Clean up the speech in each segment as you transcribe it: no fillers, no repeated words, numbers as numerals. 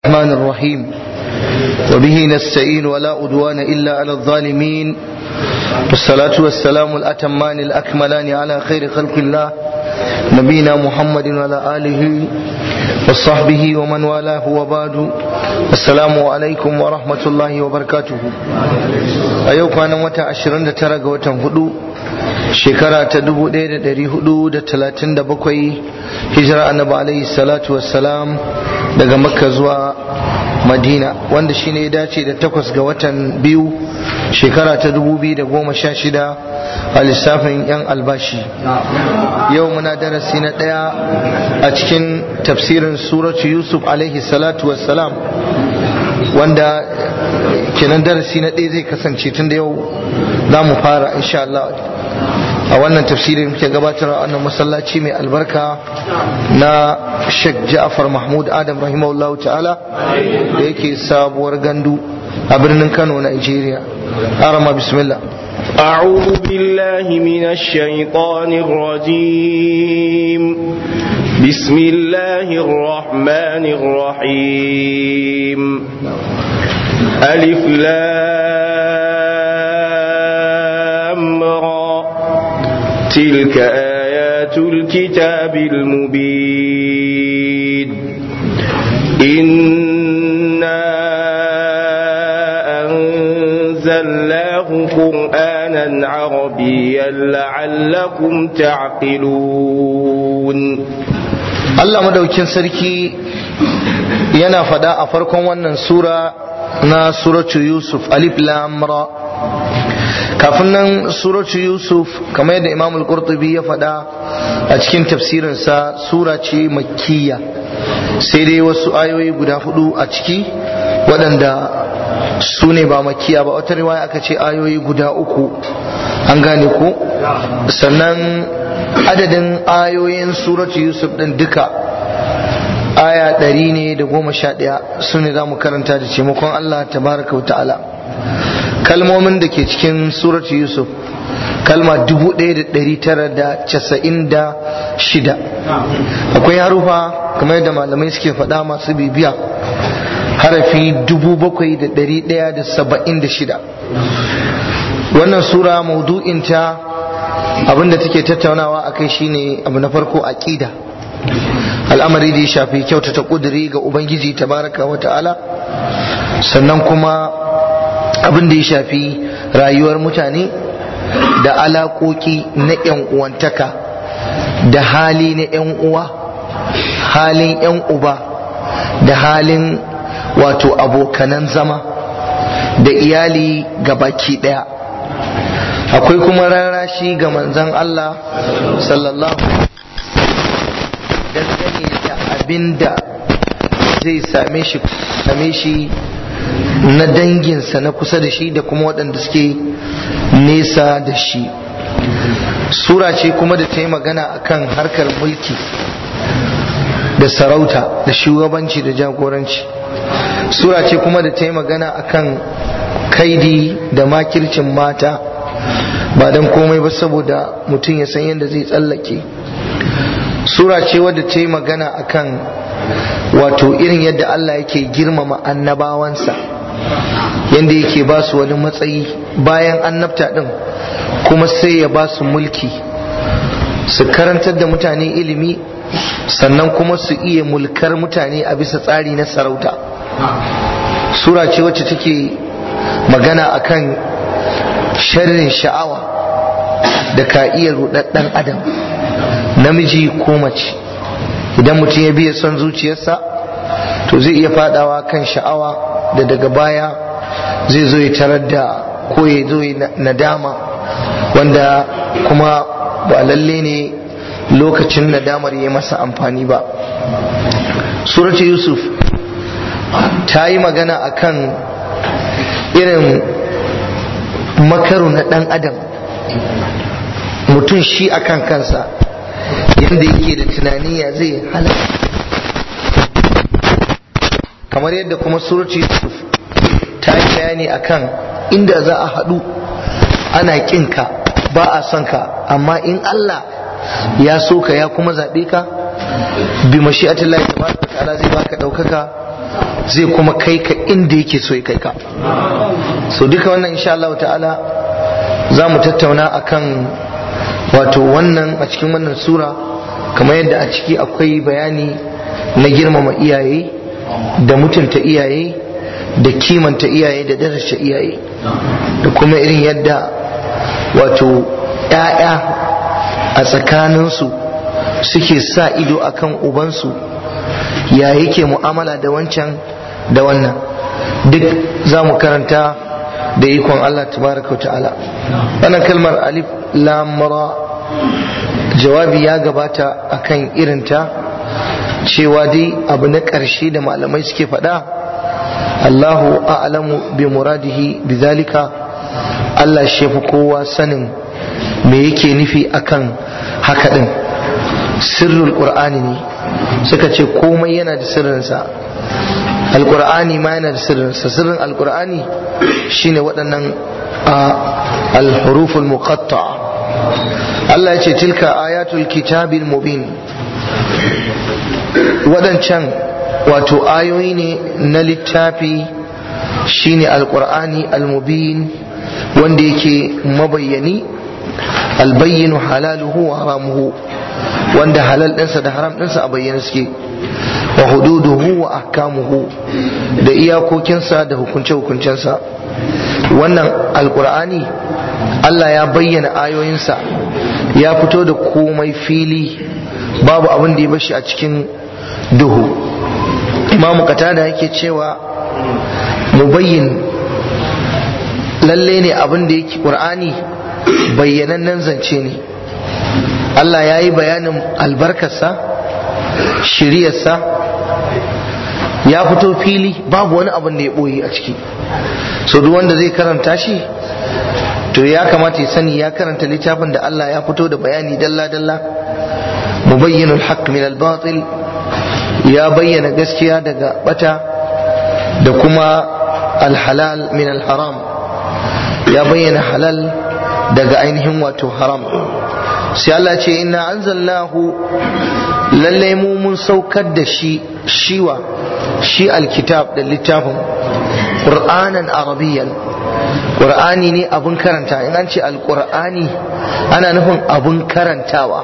الرحمن الرحيم وبه نستعين ولا عدوان إلا على الظالمين والصلاة والسلام الأتمان الأكملان على خير خلق الله نبينا محمد وعلى آله وصحبه ومن والاه وبعد السلام عليكم ورحمة الله وبركاته أيوك أنا متى 29 وتن هدو shekara ta 1437 hijira annabi alaihi salatu wassalam daga makka zuwa madina wanda shine ya dace da 8 ga watan biyu shekara ta 2016 a lissafin yan albashi. Yau muna darasi na 1 a cikin tafsirin suratu yusuf alaihi salatu wassalam wanda kenan darasi na 1 zai kasance tun da yau za mu fara insha Allah a wannan tafsirin muke gabatar a wannan masallaci mai albarka na Sheikh Ja'far Mahmud Adam rahimahullahu ta'ala da yake sabuwar gandu a birnin Kano, Nigeria. Arama bismillah. أعوذ بالله من الشيطان الرجيم بسم الله الرحمن الرحيم ألف لام را تلك آيات الكتاب المبين إنا أنزلناه قرآنا عربيا لعلكم تعقلون. Allah madaukin sarki yana fada a farkon wannan sura na suratu Yusuf alif lam ra. Kafin nan suratu Yusuf kamar yadda Imam al-Qurtubi ya fada a cikin tafsirinsa sura ce makkiya, sai dai wasu ayoyi guda 4 a ciki waɗanda su ne ba makkiya ba. Wata riwaya aka ce ayoyi guda 3, an gane ko? Sannan adadin ayoyin suratu Yusuf din duka aya 111 su ne za mu karanta da taimakon Allah tabaraka wa ta'ala. Kalmomin da ke cikin suratu Yusuf kalma 1996. Akwai harufa kamar yadda malamai suke faɗa masu bibiya harafi 7176. Wannan sura maudu'inta abinda take tattaunawa akai shine abu na farko aqida, al'amari da ya shafi kyautata kuduri ga ubangiji tabaraka wa ta'ala, sannan kuma abin da ya shafi rayuwar mutane da alaƙoƙi na ‘yan uwantaka da hali na ‘yan uwa, halin ‘yan uba da halin wato abokanan zama da iyali gabaki ɗaya. Akwai kuma rarashi ga manzon Allah sallallahu dangane da abinda zai same shi na danginsa na kusa da shi da kuma waɗanda suke nesa da shi. Sura ce kuma da ta yi magana akan harkar mulki da sarauta da shugabanci da jagoranci. Sura ce kuma da ta yi magana akan kaidi da makircin mata, ba don komai ba saboda mutum ya san yadda zai tsallake. Sura ce wadda ta yi magana akan wato irin yadda Allah yake girmama annabawansa, yadda yake ba su wani matsayi bayan annabta din kuma sai ya ba su mulki, su karantar da mutane ilimi, sannan kuma su iya mulkar mutane a bisa tsari na sarauta. Sura ce wacce take magana akan sharrin sha'awa da ka iya rudaddan adam, namiji ko mace. Idan mutum ya biya son zuciyarsa to zai iya fadawa kan sha'awa da daga baya zai zo ya tarar da ko ya zo ya nadama, wanda kuma ba lalle ne lokacin nadamar ya masa amfani ba. Suratu Yusuf ta yi magana akan irin makaru na dan adam, mutum shi akan kansa yadda yake da tunani ya zai halaka, kamar yadda kuma suratu Yusuf ta yi bayani akan inda za a haɗu ana ƙinka ba a son ka, amma in Allah ya so ka ya kuma zaɓe ka bi mashi'atillahi tabaraka ta'ala zai baka ɗaukaka zai kuma kai ka inda yake so ya kai ka. So duka wannan insha Allah ta'ala za mu tattauna akan wato wannan a cikin wannan sura, kamar yadda a ciki akwai bayani na girmama iyaye da mutunta iyaye da kimanta iyaye da daraja iyaye, da kuma irin yadda wato ‘ya'ya a tsakaninsu suke sa ido akan ubansu ya yake mu'amala da wancan da wannan. Duk za mu karanta da ikon Allah tabaraka ta'ala. Wannan kalmar alif lam ra jawabi ya gabata akan irinta, cewa dai abu na ƙarshe da malamai suke faɗa, Allahu a'lamu bi muradihi bizalika, Allah shi fi kowa sanin me yake nufi akan haka din. Sirrul qur'ani ne, suka ce komai yana da sirrinsa, alqur'ani ma yana da sirrinsa. Sirrin alqur'ani shine waɗannan al-huruful muqatta'a. Allah ya ce tilka ayatul kitabil mubin, waɗancan wato ayoyi ne na littafi shine alqur'ani al-mubin, wanda yake mabayyani, albayyinu halaluhu wa haramuhu, wanda halal ɗinsa da haram ɗinsa a bayyane suke, wa hududuhu wa ahkamuhu, da iyakokinsa da hukunce-hukuncensa. Wannan alqur'ani Allah ya bayyana ayoyinsa, ya fito da komai fili, babu abin da ya bashi a cikin duhu. Imamu Qatada yake cewa mubayyin lalle ne abin da yake Qur'ani bayyanannen zance ne. Allah ya yi bayanin albarkarsa, shiriyarsa, ya fito fili, babu wani abin da ya ɓoye a ciki. So duk wanda zai karanta shi to ya kamata ya sani ya karanta littafin da Allah ya fito da bayani dalla-dalla. Mubayyinul haqq min al-batil, ya bayyana gaskiya daga bata da kuma al-halal min al-haram, ya bayyana halal daga ainihin wato haram. Sai Allah ce inna anzalnahu, lalle mu mun saukar da shi, shiwa shi alkitab da littafin, qur'anan arabiyyan, qur'ani ne abun karanta. In an ce alqur'ani ana nufin abun karantawa,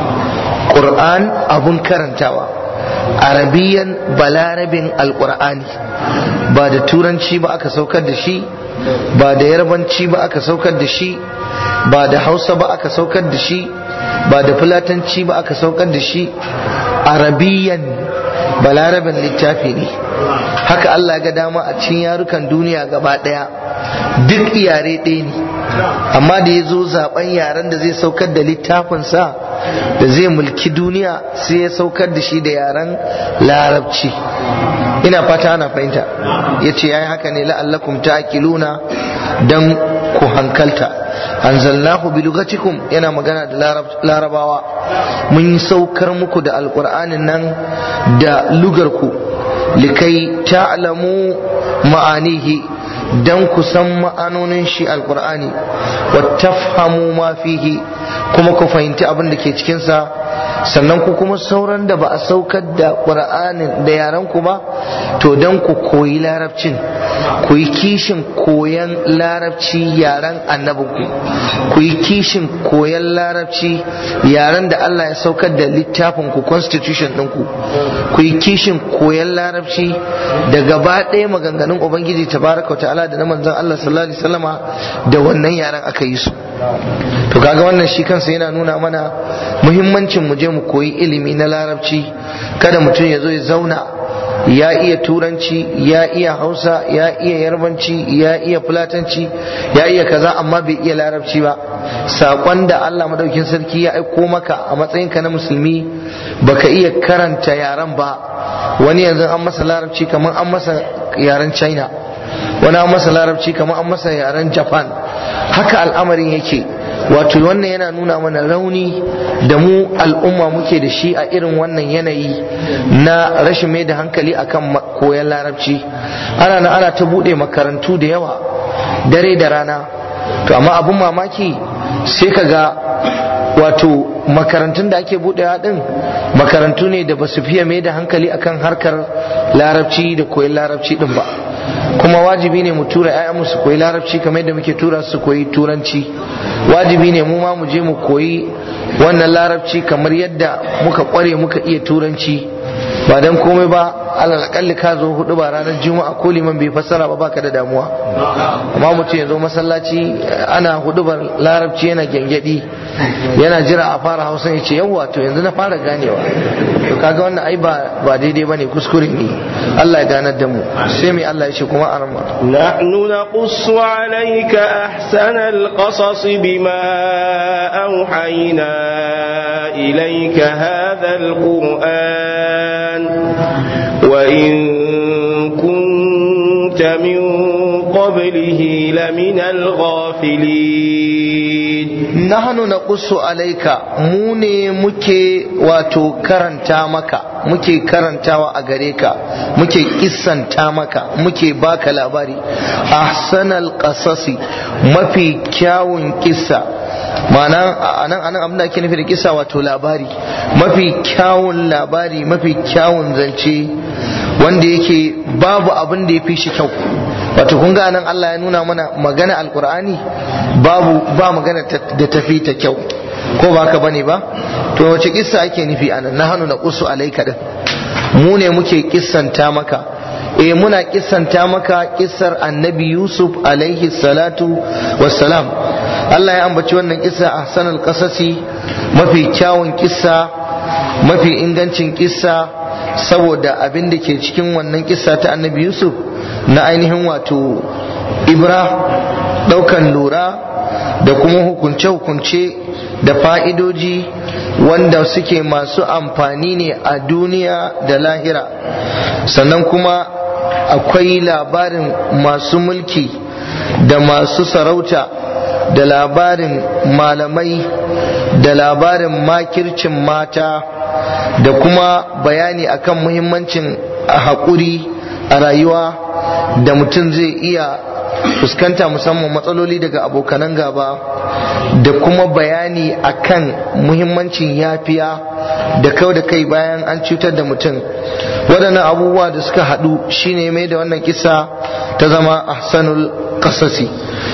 qur'an abun karantawa, arabiyyan balarabin alqur'ani, ba da turanci ba aka saukar da shi, ba da yarbanci ba aka saukar da shi, ba da hausa ba aka saukar da shi, ba da fulatanci ba aka saukar da shi, arabiyan balarabin littafi ne. Haka Allah ga dama a cikin yarukan duniya gaba daya, duk yare ɗaya ne, amma da ya zo zaben yaren da zai saukar da littafinsa da zai mulki duniya, sai ya saukar da shi da yaren larabci. Ina fata ana fahimta. Ya ce ya yi haka ne la'allakum ta'qiluna, dan ku hankalta. Anzalnahu bi lugatikum, yana magana da larabawa, mun saukar muku da alqur'anin nan da lugarku, likai ta'lamu ma'anihi, dan ku san ma'anonin shi alqur'ani, wa tafhamu ma fihi, kuma ku fahimci abin da ke cikin sa. Sannan ku kuma sauran da ba a saukar da qur'anin da yaran ku ba, to dan ku koyi larabcin, ku yi kishin koyan larabci yaren annabinku, ku yi kishin koyan larabci yaren da Allah ya saukar da littafin ku, constitution ɗinku, ku yi kishin koyan larabci da gaba ɗaya maganganun Ubangiji tabaraka ta'ala da na manzon Allah sallallahu alaihi wasallama da wannan yaren aka yi su. To kaga wannan shi kansa yana nuna mana muhimmancin mu je mu koyi ilimi na larabci. Kada mutum ya zo ya zauna ya iya turanci, ya iya hausa, ya iya yarbanci, ya iya fulatanci, ya iya kaza, amma bai iya larabci ba. Saƙon da Allah madaukin sarki ya aiko maka a matsayinka na musulmi baka iya karanta yaren ba. Wani yanzu an masa larabci kamar an masa yaren China, wani an masa larabci kamar an masa yaren Japan. Haka al'amarin yake. Wato wannan yana nuna mana rauni da mu al'umma muke da shi a irin wannan yanayi na rashin mai da hankali akan koyon larabci. Ana ta bude makarantu da yawa dare da rana, to amma abun mamaki sai ka ga wato makarantun da ake buɗewa din makarantu ne da ba su fiye mai da hankali akan harkar larabci da koyon larabci din ba, kuma wajibi ne mu tura 'ya'yanmu su koyi larabci kamar yadda muke tura su koyi turanci. Wajibi ne mu ma mu je mu koyi wannan larabci kamar yadda muka kware muka iya turanci, ba dan komai ba alal akalli ka zo hudu ba ranar juma'a ko liman bai fassara ba baka da damuwa. Amma mutum ya zo masallaci ana hudubar larabci yana gyangyaɗi yana jira a fara hausa ya ce yawwa to yanzu na fara ganewa, to kaga wannan ai ba daidai bane, kuskure ne. Allah ya ganar da mu. sai mai Allah ya ce kuma arma nahnu naqussu alayka ahsanal qasas bima awhayna ilayka hadhal qur'an wa in kunta min qablihi laminal ghafilin. nahnu naqussu alayka, mu ne muke wato karanta maka, muke karantawa a gare ka, muke kissanta maka, muke baka labari ahsanal qasasi, mafi kyawun kissa. ma'ana anan abin da ake nufi da kissa wato labari, mafi kyawun labari, mafi kyawun zance wanda yake babu abin da ya fi shi kyau. wato kun ga nan Allah ya nuna mana magana alkur'ani ba magana da tafi ta kyau, ko ba ka bane ba? to wace kissa ake nufi anan? nahnu naqussu alayka din, mu ne muke kissanta maka. muna kissanta maka kissar annabi Yusuf alaihi salatu wassalam. Allah ya ambaci wannan kissa ahsanul qasasi, mafi kyawun kissa, mafi ingancin kissa, saboda abin da ke cikin wannan kissa ta annabi Yusuf na ainihin wato ibra, daukan lura da kuma hukunce-hukunce da fa'idoji wanda suke masu amfani ne a duniya da lahira. sannan kuma akwai labarin masu mulki da masu sarauta, da labarin malamai, da labarin makircin mata, da kuma bayani akan muhimmancin haƙuri a rayuwa da mutum zai iya fuskanta, musamman matsaloli daga abokanan gaba, da kuma bayani akan muhimmancin yafiya da kau da kai bayan an cutar da mutum. waɗannan abubuwa da suka haɗu shine mai da wannan kisa ta zama ahsanul qasasi.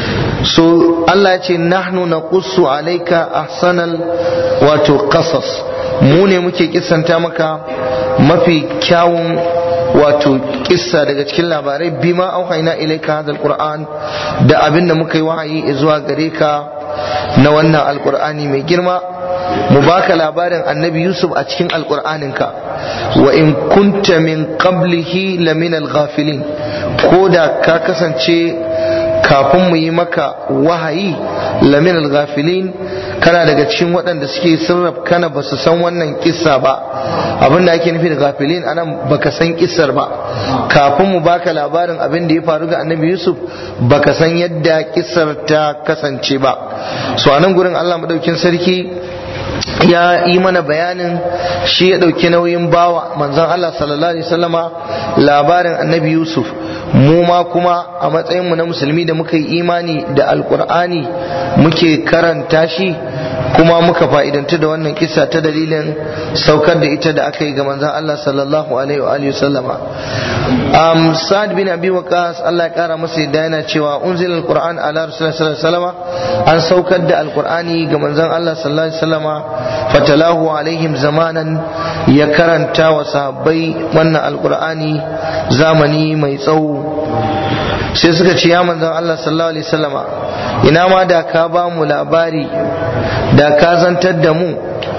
so Allah ya ce nahnu naqussu alayka ahsanal wato qasas, mu ne muke kissanta maka mafi kyawun wato kissa daga cikin labarai, bima auhayna ilayka hadal qur'an, da abinda muka yi wahayi zuwa gare ka na wannan alqur'ani mai girma. mu baka labarin annabi Yusuf a cikin alqur'aninka, wa in kunta min qablihi laminal ghafilin, ko da ka kasance kafin mu yi maka wahayi laminal ghafilin, kana daga cikin waɗanda suke sirraf kana ba su san wannan kissa ba. abin da ake nufi da ghafilin anan baka san kissar ba, kafin mu baka labarin abin da ya faru ga annabi Yusuf baka san yadda kissar ta kasance ba. so anan gurin Allah madaukin sarki ya yi mana bayanin shi ya ɗauki nauyin bawa manzon Allah sallallahu alaihi wasallama labarin annabi Yusuf. mu ma kuma a matsayinmu na musulmi da muka yi imani da alkur'ani muke karanta shi, kuma muka fa'idantu da wannan kisa ta dalilin saukar da ita da aka yi ga manzon Allah sallallahu alaihi wa alihi wasallama. Sa'ad bin Abi Waqqas Allah ya kara masa yadda yana cewa unzila alquran ala rasulillah sallallahu alaihi wasallama, an saukar da alqur'ani ga manzon Allah sallallahu alaihi wasallama, fatalahu alaihim zamanan, ya karanta wa sahabbai wannan alqur'ani zamani mai tsawo. sai suka ce ya manzon Allah sallallahu alaihi wasallama, ina ma da ka ba mu labari, da ka zantar da mu,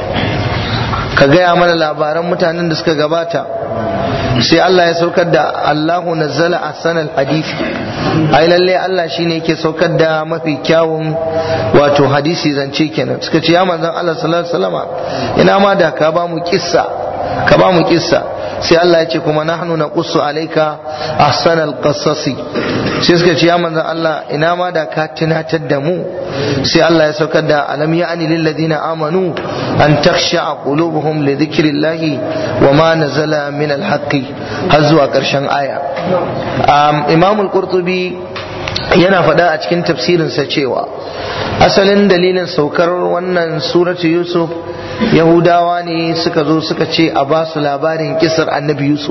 ka gaya mana labaran mutanen da suka gabata. sai Allah ya saukar da Allahu nazzala ahsanal hadisi, ai lalle Allah shine yake saukar da mafi kyawun wato hadisi zance kenan. suka ce ya manzon Allah sallallahu alaihi wasallama, ina ma da ka ba mu kissa, ka ba mu kissa. sai Allah ya ce kuma nahnu naqussu alayka ahsanal qasasi. sai suka ce ya manzon Allah, ina ma da ka tunatar da mu. sai Allah ya saukar da alam ya'ni lil ladina amanu an takhsha'a qulubuhum li dhikrillahi wa ma nazala min al haqqi, har zuwa karshen aya. Imam al-Qurtubi yana faɗa a cikin tafsirinsa cewa asalin dalilin saukar wannan suratu Yusuf, Yahudawa ne suka zo suka ce a ba su labarin kisar annabi Yusuf,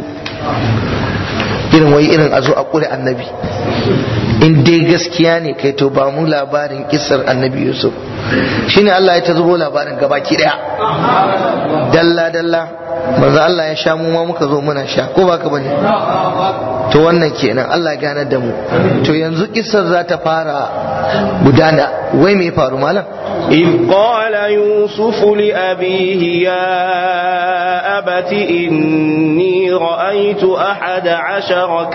irin a zo a ƙure annabi, in dai gaskiya ne kai to ba mu labarin kisar annabi Yusuf. Shine Allah ya ta zubo labarin gabaki daya dalla dalla, manzo Allah ya sha, mu ma muka zo muna sha, ko baka bane? To wannan kenan, Allah ya ganar da mu. To yanzu kisar za ta fara gudana. Wai me faru malam? إذ قال يوسف لأبيه يا أبت إني رأيت 11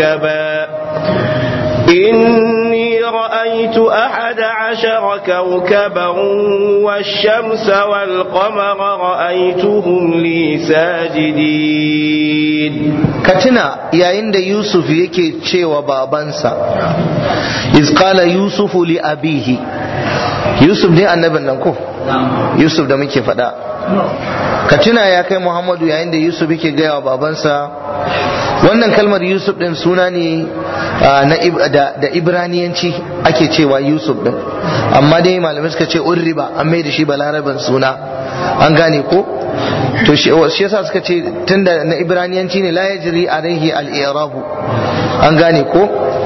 كوكبا والشمس والقمر رأيتهم لي ساجدين. كتنا يا عند يوسف يكي تشيوا بابانسا إذ قال يوسف لأبيه. Yusuf ne annabin nan ko? Yusuf da muke faɗa. Ka tuna ya kai Muhammadu yayin da Yusuf yake gaya wa babansa. Wannan kalmar Yusuf din suna ne da Ibraniyanci ake cewa Yusuf din, amma dai malamai suka ce urriba, an mai da shi balaraban suna, an gane ko? To shi yasa suka ce tunda na Ibraniyanci ne la yajri alaihi al-i'rabu, an gane ko?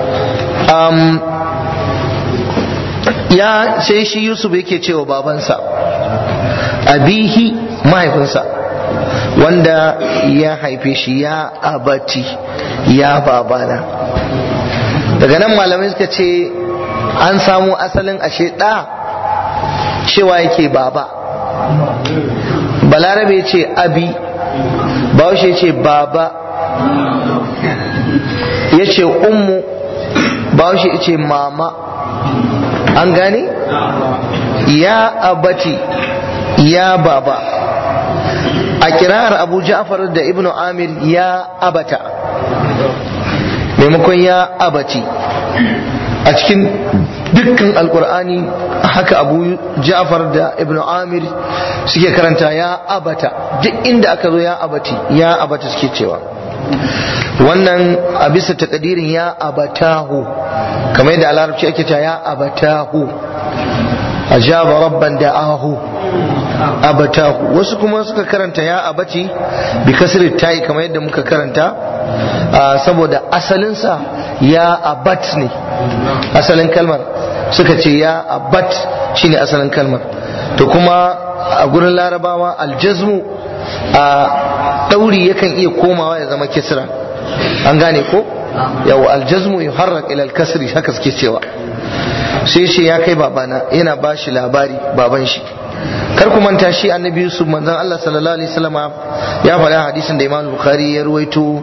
Ya sai shi Yusuf yake cewa babansa abihi, mahaifinsa wanda ya haife shi, ya abati, ya babana. Daga nan malamai suka ce an samu asalin ashe ɗa cewa yake baba. Balarabe ce abi, bahaushe ce baba, ya ce ummu, bahaushe ya ce mama. An gane? Ya abati, ya baba. A kirar Abu Ja'far da Ibn Amir ya abata, maimakon ya abati. A cikin dukkan alkur'ani haka Abu Ja'far da Ibn Amir suke karanta ya abata, duk inda aka zo ya abata suke cewa. Wannan a bisa takadirin ya abatahu, kamar yadda a larabci ake ta ya abatahu, ajaba rabban da'ahu, abatahu. Wasu kuma suka karanta ya abati bi kasri tayi, kamar yadda muka karanta, saboda asalinsa ya abat ne asalin kalmar, suka ce ya abat shine asalin kalmar. To kuma a gurin larabawa aljazmu a dauri yakan iya komawa ya zama kisra, an gane ko? Yau aljazmu yuharrak ila al-kasri, haka suke cewa. Sai shi ya kai babana, yana ba shi labari baban shi. Kar ku manta shi annabi Yusuf, manzon Allah sallallahu alaihi wasallama ya faɗa hadisin da Imam Bukhari ya ruwaito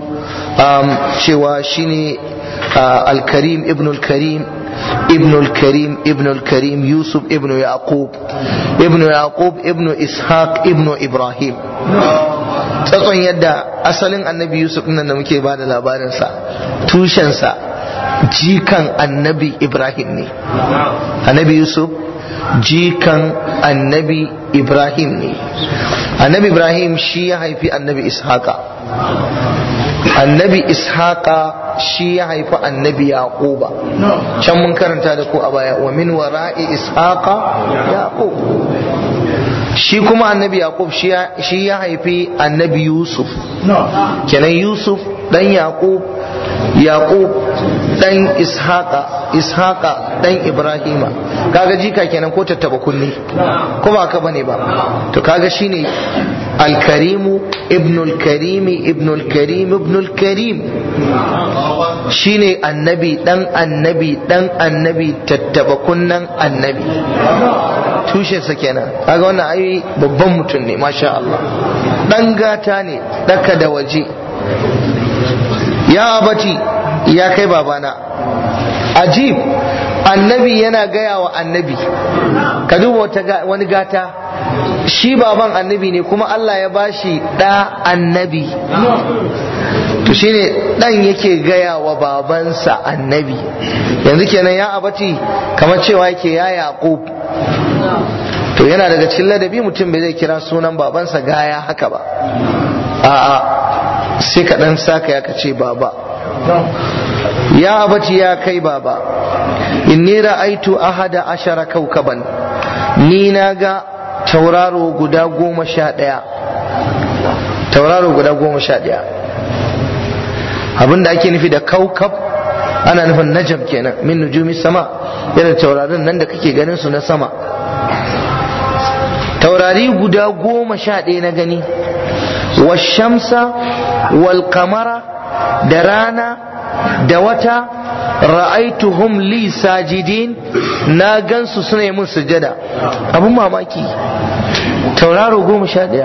cewa shine al-Karim ibn al-Karim ibn al-Karim ibn al-Karim Yusuf ibn Yaqub ibn Ishaq ibn Ibrahim. Tsatson yadda asalin annabi Yusuf nan da muke ba da labarinsa, tushensa jikan annabi Ibrahim ne. Annabi Yusuf jikan annabi Ibrahim ne. Annabi Ibrahim shi ya haifi annabi Ishaqa, annabi Ishaqa shi ya haifi annabi Yaquba. Can mun karanta da ku a baya, wa min wara'i Ishaqa Yaqub. Shi kuma annabi Yaqub shi ya haifi annabi Yusuf. Kenan Yusuf dan Yaqub, Yaqub dan Ishaqa dan Ibrahima. Kaga jika kenan ko tattaba kunne, ko ba ka bane ba? To kaga shine Al-Karimu ibnul Karimi ibnul Karim ibnul Karim, shine annabi dan annabi dan annabi, tattaba kunnan annabi. Tushensa kenan. Kaga wannan ayi babban mutum ne, masha Allah, dan gata ne, daka da waje. Ya abati, ya kai babana. Ajib, annabi yana gaya wa annabi. Ka duba wani gata, shi baban annabi ne kuma Allah ya bashi da annabi. To shine dan yake gaya wa babansa annabi. Yanzu kenan ya abati kamar cewa yake ya Yaqub. To yana daga cikin ladabi mutum bai zai kira sunan babansa gaya haka ba, a'a sai ka dan saka ya kace baba. ya abati ya kai baba inni ra'aitu ahada ashara kaukaban ni naga tauraro guda 11 tauraro guda 11 abinda ake nufi da kaukab ana nufin najam kenan min nujumi sama irin taurarin nan da kake ganin su na sama taurari guda 11 na gani washamsa wal qamara da rana da wata ra'aituhum li sajidin na gansu suna yi mun sujada abun mamaki tauraro 11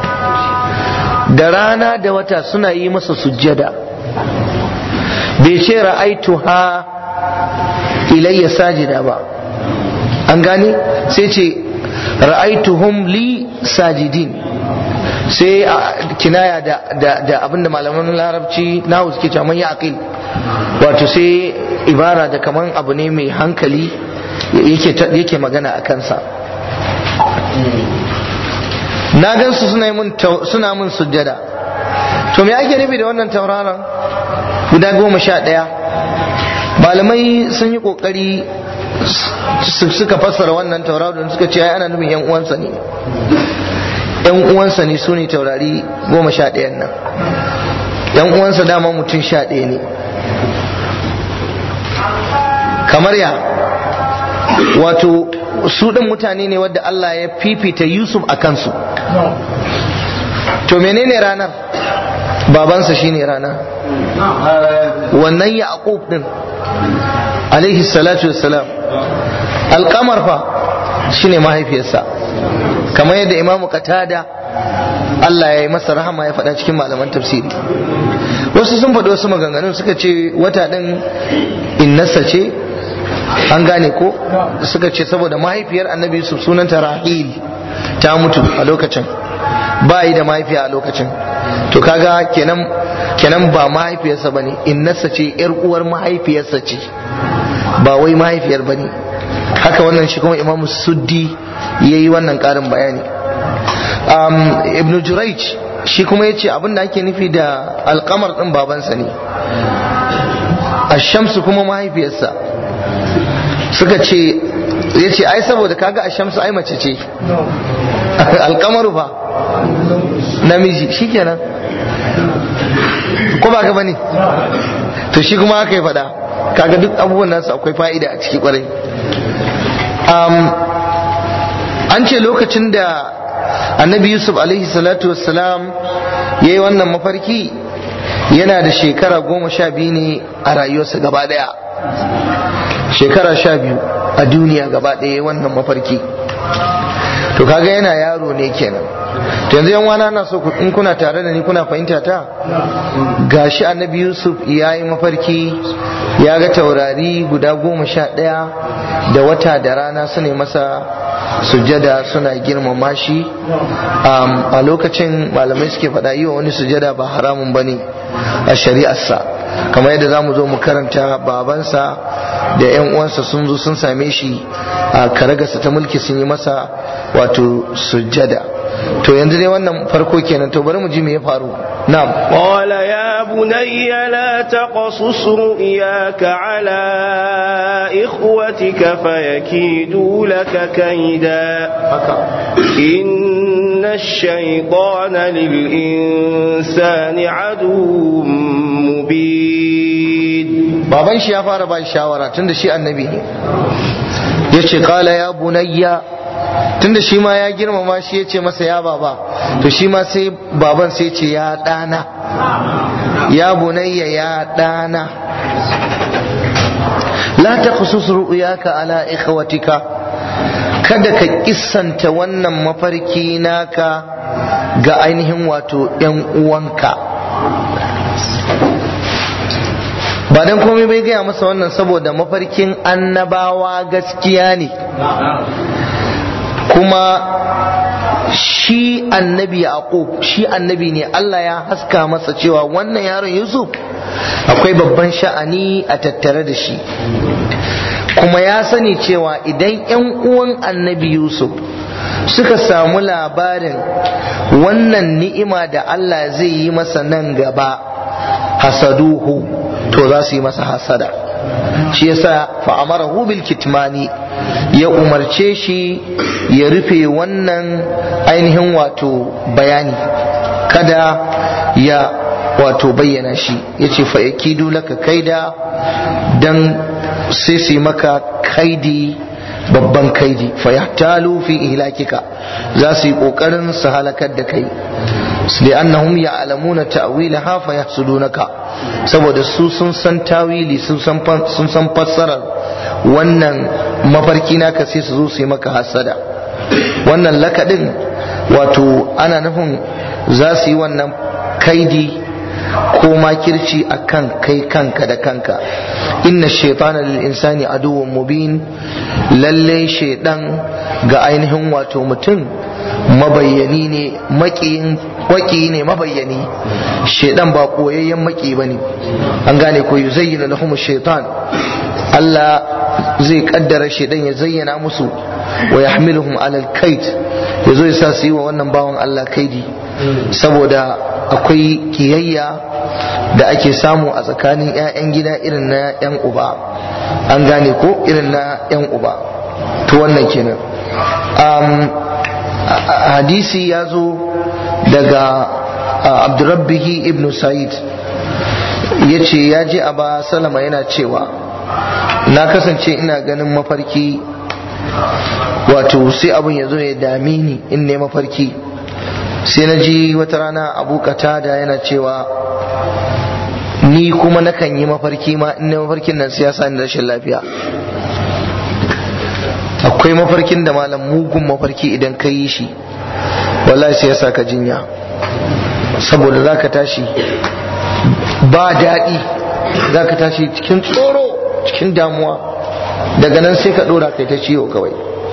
da rana da wata suna yi masa sujada bai ce ra'aituha ilayya sajida ba an gane sai ce ra'aituhum li sajidin sai kinaya da abinda malaman larabci nahu suke cewa man yaqil wato sai ibara da kaman abu ne mai hankali yake magana a kansa na gansu suna mun sujjada to me ake nufi da wannan tauraron guda 11 malamai sun yi kokari suka fassara wannan tauraron suka ce ai ana nufin yan uwansa ne yan uwansa ne su ne taurari 11 nan yan uwansa dama mutum 11 ne kamar ya wato su ɗin mutane ne wadda Allah ya fifita Yusuf a kansu to menene ranar babansa shine rana wannan Yaqub din alaihi salatu wassalam alqamar fa shine mahaifiyarsa kamar yadda Imam Qatada Allah ya yi masa rahama ya faɗa cikin malaman tafsiri wasu sun faɗi wasu maganganun suka ce wata ɗin innasa ce an gane ko suka ce saboda mahaifiyar annabi Yusuf sunanta Rahil ta mutu a lokacin ba yi da mahaifiya a lokacin to kaga kenan ba mahaifiyarsa bane innasa ce yar uwar mahaifiyarsa ce ba wai mahaifiyar bane haka wannan shi kuma Imam Suddi yayi wannan karin bayani Ibn Jurayj shi kuma yace abinda ake nufi da alqamar din babansa ne ash-shamsu kuma mahaifiyarsa suka ce yace ai saboda kaga ash-shamsu ai mace ce alqamaru fa namiji shikenan ko ba ka bane to shi kuma aka yi fada kaga duk abubuwan nasu akwai fa'ida a ciki kwarai an ce lokacin da annabi Yusuf alaihi salatu wassalam ya yi wannan mafarki yana da shekara 12 ne a rayuwarsa gaba daya shekara 12 a duniya gaba daya wannan mafarki to kaga yana yaro ne kenan to yanzu yan wana na so in kuna tare da ni kuna fahimta ta gashi annabi Yusuf ya yi mafarki ya ga taurari guda 11 da wata da rana su ne masa sujada suna girmama shi a lokacin malamai suke faɗa yi wa wani sujada ba haramun bane a shari'arsa kamar yadda za mu zo mu karanta babansa da 'yan uwansa sun zo sun same shi a karagarsa ta mulki sun yi masa wato sujada to yanzu dai wannan farko kenan to bari mu ji me ya faru na'am qala ya bunayya la taqasus ru'yaka ala ikhwatika fayakidu laka kaida haka inna ash-shaytana lil insani aduwwun mubin baban shi ya fara ba shawara tunda shi annabi ne yace qala ya bunayya tunda shi ma ya girmama shi ya ce masa ya baba to shi ma sai baban sai ce ya ɗana ya bunayya ya ɗana la taqsus ru'yaka ala ikhwatika kada ka kissanta wannan mafarki naka ga ainihin wato yan uwanka ba dan komai bai gaya masa wannan saboda mafarkin annabawa gaskiya ne kuma shi annabi Yaqub shi annabi ne Allah ya haska masa cewa wannan yaron Yusuf akwai babban sha'ani a tattare da shi kuma ya sani cewa idan 'yan uwan annabi Yusuf suka samu labarin wannan ni'ima da Allah zai yi masa nan gaba hasaduhu to za su yi masa hasada. shi yasa fa amarahu bil kitmani, ya umarce shi ya rufe wannan ainihin wato bayani, kada ya wato bayyana shi. yace fa yakidu laka kaida, dan sai su maka kaidi, babban kaidi. fa yahtalu fi ihlakika, za su yi kokarin su halakar da kai. li'annahum ya'lamuna ta'wilaha fa yahsudunaka, saboda su sun san tawili, sun san fassarar wannan mafarki naka, sai su zo su yi maka hasada. wannan lakadin wato ana nufin za su yi wannan kaidi ko makirci akan kai kanka da kanka. inna shaytana lil insani aduwwun mubin, lalle shaydan ga ainihin wato mutum mabayyani ne, maki ne mabayyani. shaydan ba koyayyen maki bane, an gane ko. yuzayyinu lahum shaytan, Allah zai kaddara shaydan ya zayyana musu, wa yahmiluhum ala al-kaid, yazo ya sa su yi wa wannan bawan Allah kaidi, saboda akwai kiyayya da ake samu a tsakanin 'ya'yan gida irin na 'yan uba, an gane ko, irin na 'yan uba. to wannan kenan. hadisi ya zo daga Abdurrabbihi ibn Sa'id, ya ce ya ji Aba Salama yana cewa, na kasance ina ganin mafarki, wato sai abin ya zo ya dame ni in ne mafarki. sai na ji wata rana Abu Qatada yana cewa, ni kuma nakan yi mafarki ma in ne mafarkin nan sai ya sa ni rashin lafiya. akwai mafarkin da malam, mugun mafarki idan ka yi shi wallahi sai ya sa ka jinya, saboda za ka tashi ba daɗi, za ka tashi cikin tsoro, cikin damuwa, daga nan sai ka ɗora kai ta ciwo kawai.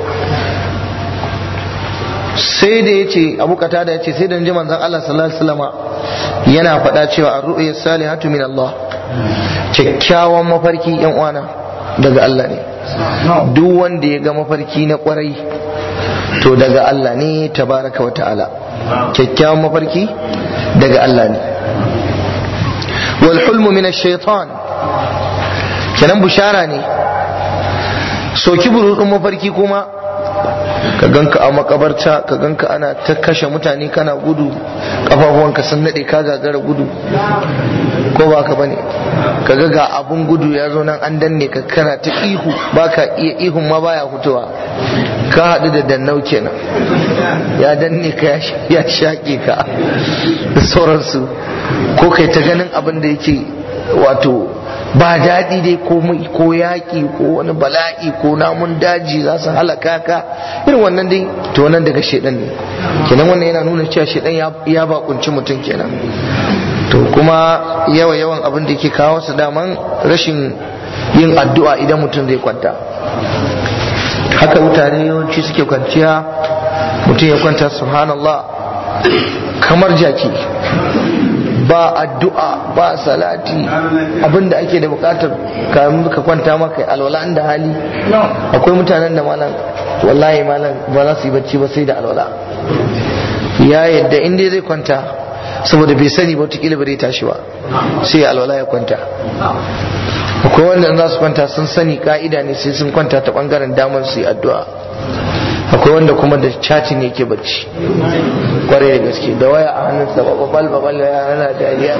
sai da ya ce Abu Qatada ya ce sai da ji manzon Allah sallallahu alaihi wasallama yana faɗa cewa ar-ru'ya salihatu min Allah, kyakkyawan mafarki yan uwana daga Allah ne. duk wanda ya ga mafarki na kwarai to daga Allah ne tabaraka wa ta'ala, kyakkyawan mafarki daga Allah ne. wal hulmu min ash-shaytan, kenan bushara ne. soki burudin mafarki kuma ka ganka a makabarta, ka ganka ana ta kashe mutane, kana gudu, kafafuwanka sun nade, ka gagara gudu, ko ba ka bane? ka ga abun gudu ya zo nan an danne ka, kana ta ihu, baka iya ihun ma baya fitowa, ka haɗu da dannau kenan, ya danne ka, ya shaƙe ka da sauransu. ko kai ta ganin abin da yake wato ba daɗi dai, ko yaƙi ko wani bala'i ko namun daji za su halaka ka, irin wannan dai, to nan daga shedan ne kenan. wannan yana nuna cewa shedan ya bakunci mutum kenan. to kuma yawan abin da yake kawo su daman rashin yin addu'a idan mutum zai kwanta. haka mutane yawanci suke kwanciya, mutum ya kwanta subhanallah kamar jaki, ba addu'a ba salati, abinda ake da bukatar kamin ka kwanta maka alwala inda hali. akwai mutanen da malam, wallahi malam, ba za su yi bacci ba sai da alwala. ya yadda inda zai kwanta, saboda bai sani ba wataƙila ba zai tashi ba, sai ya alwala ya kwanta. akwai wanda za su kwanta sun sani ka'ida ne sai sun kwanta ta bangaren damar su yi addu'a. akwai wanda kuma da chatting yake bacci, kwarai da gaske, da waya a hannunsa, babal ya yana dariya,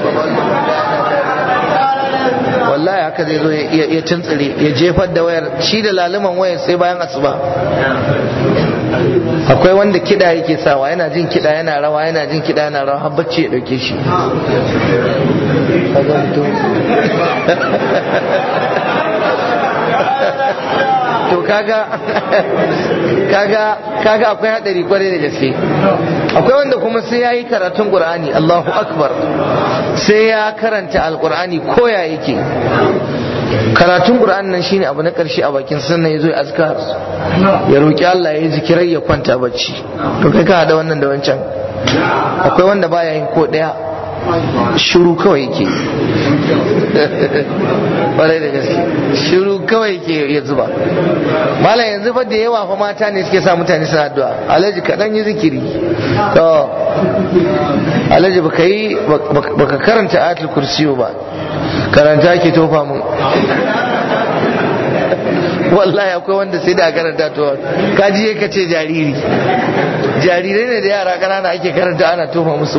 wallahi haka zai zo ya tuntsire, ya jefar da wayar, shi da laluman wayar sai bayan asuba. akwai wanda kiɗa yake sawa, yana jin kiɗa yana rawa, yana jin kiɗa yana rawa, har bacci ya ɗauke shi. to kaga akwai hadari kwarai da gaske. akwai wanda kuma sai yayi karatun Qur'ani, Allahu akbar, sai ya karanta alqur'ani ko ya yake. karatun Qur'ani nan shine abu na karshe a bakin sunna, yazo ya azkar, ya roki Allah, ya yi zikirai, ya kwanta bacci. to kai ka hada wannan da wancan. akwai wanda baya yin ko daya, shiru kawai yake ƙwarai da gaske, shiru kawai yake ya zuba. malam yanzu fa da yawa fa mata ne suke sa mutane suna addu'a, alhaji kaɗan yi zikiri, to alhaji baka karanta ayatul kursiyo ba, karanta ki tofa mun. Wallahi akwai wanda sai da karanta to kaji ka ce jarirai ne da yara kanana ake karanta ana tofa musu